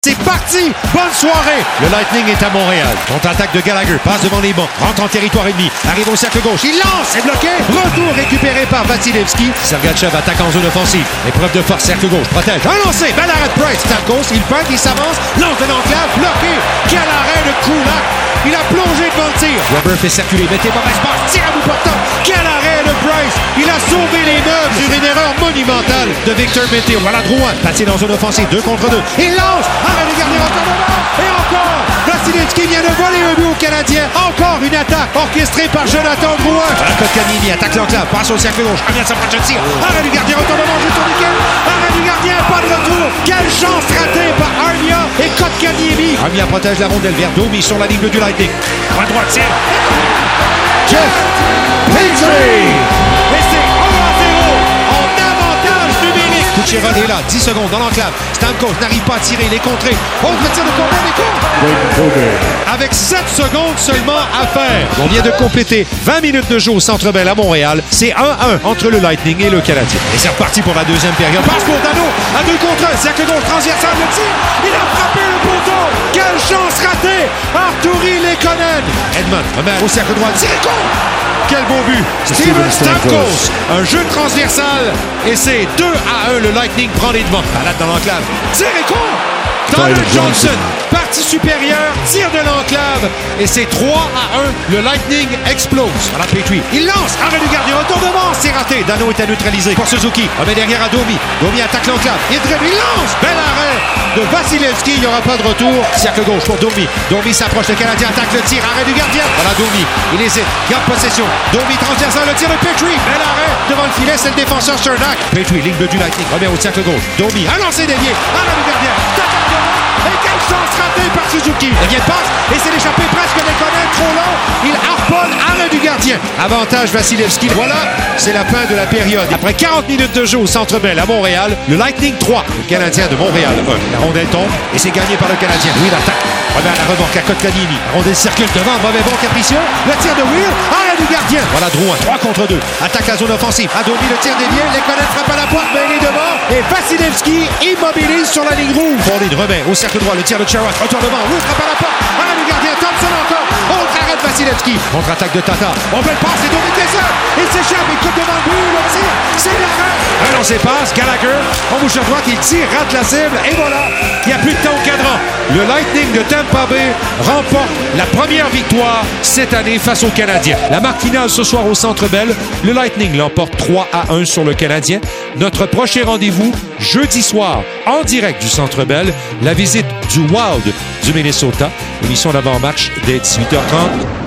C'est parti! Bonne soirée! Le Lightning est à Montréal. Contre-attaque de Gallagher. Passe devant les bancs. Rentre en territoire ennemi. Arrive au cercle gauche. Il lance! C'est bloqué! Retour récupéré par Vasilevski. Sergachev attaque en zone offensive. Épreuve de force. Cercle gauche. Protège. Un lancé! Balle à Price. Stamkos. Il peint. Il s'avance. Lance de l'enclave. Bloqué! Quel arrêt de Kulak! Il a plongé devant le tir. Weber fait circuler. Mettez mauvaise passe. Tire à bout portant. Quel arrêt de Price! Il a sauvé les meubles sur une erreur monumentale de Victor Mété. Voilà Drouin. Patine en zone offensive. 2 contre 2. Il lance! Arrêt de gardien retournement. Et encore! Vasilevski vient de voler un but au Canadien. Encore une attaque orchestrée par Jonathan Drouin. Voilà Kotkaniemi attaque l'enclave. Passe au cercle gauche. Revient de sa prochaine tir. Arrêt du gardien retournement. Jeu sur nickel. Arrêt du gardien. Pas de retour. Quelle chance ratée par Armia et Kotkaniemi. Armia protège la rondelle vers Domi sur la ligne du Lightning. À droite, tir. Jeff Petrie. Et c'est 1-0 en avantage numérique. Kucherov est là, 10 secondes dans l'enclave. Stamkos n'arrive pas à tirer, il est contré. Autre tir de combien des cours? Avec 7 secondes seulement à faire. On vient de compléter 20 minutes de jeu au Centre Bell à Montréal. C'est 1-1 entre le Lightning et le Canadien. Et c'est reparti pour la deuxième période. Passe pour Dano à 2 contre 1. Cercle gauche transversal, le tir. Il a frappé le poteau. Quelle chance ratée. Arturi Lekonen. Edmond remet au cercle droit. Tiré court. Quel beau but! Steven Stamkos! Un jeu transversal et c'est 2-1. Le Lightning prend les devants. Balade dans l'enclave. Tir et court! Tyler Johnson, partie supérieure, tire de l'enclave et c'est 3-1. Le Lightning explose. Voilà Petrie. Il lance. Arrêt du gardien. Retournement. C'est raté. Dano est à neutraliser pour Suzuki. Remet derrière à Domi. Domi attaque l'enclave. Il dribble. Il lance. Bel arrêt de Vasilevski. Il n'y aura pas de retour. Cercle gauche pour Domi. Domi s'approche. Le Canadien attaque le tir. Arrêt du gardien. Voilà Domi. Il hésite. Garde possession. Domi transversal. Le tir de Petrie. Bel arrêt devant le filet. C'est le défenseur Cernak. Petrie, ligne bleue du Lightning. Remet au cercle gauche. Domi. Un lancer dévié. Arrêt du gardien. Et quelle chance ratée par Suzuki. Il vient de passe et c'est l'échappée presque des connaître trop long. Il harponne, arrêt du gardien. Avantage Vasilevski. Voilà, c'est la fin de la période. Après 40 minutes de jeu au Centre Bell à Montréal, le Lightning 3, le Canadien de Montréal 1. La rondelle tombe et c'est gagné par le Canadien. Will attaque. Remet à la remorque à Kotkaniemi. La rondelle circule devant, mauvais bon capricieux. Le tir de Will, arrêt du gardien. Voilà Drouin, 3 contre 2. Attaque la zone offensive. Adomi, le tir dévié. Lekonen frappe à la pointe, mais il est devant. Et Vasilevski immobilise sur la ligne rouge. Pauline remet au cercle droit, le tir de Charac. Retournement, Will frappe à la porte. Arrêt du gardien, Thompson encore. Autre arrêt de Vasilevski. Contre-attaque de Tata. On fait le passe, c'est Domi Kessler. Il s'échappe, il coupe devant le but, le tir. C'est l'arrêt. Un lancé passe, Gallagher. En bouche à droite, il tire, rate la cible. Et voilà, il n'y a plus de temps au cadran. Le Lightning de Tampa Bay remporte la première victoire cette année face aux Canadiens. La marque finale ce soir au Centre Bell, le Lightning l'emporte 3-1 sur le Canadien. Notre prochain rendez-vous, jeudi soir, en direct du Centre Bell, la visite du Wild du Minnesota. Émission d'avant-match dès 18h30.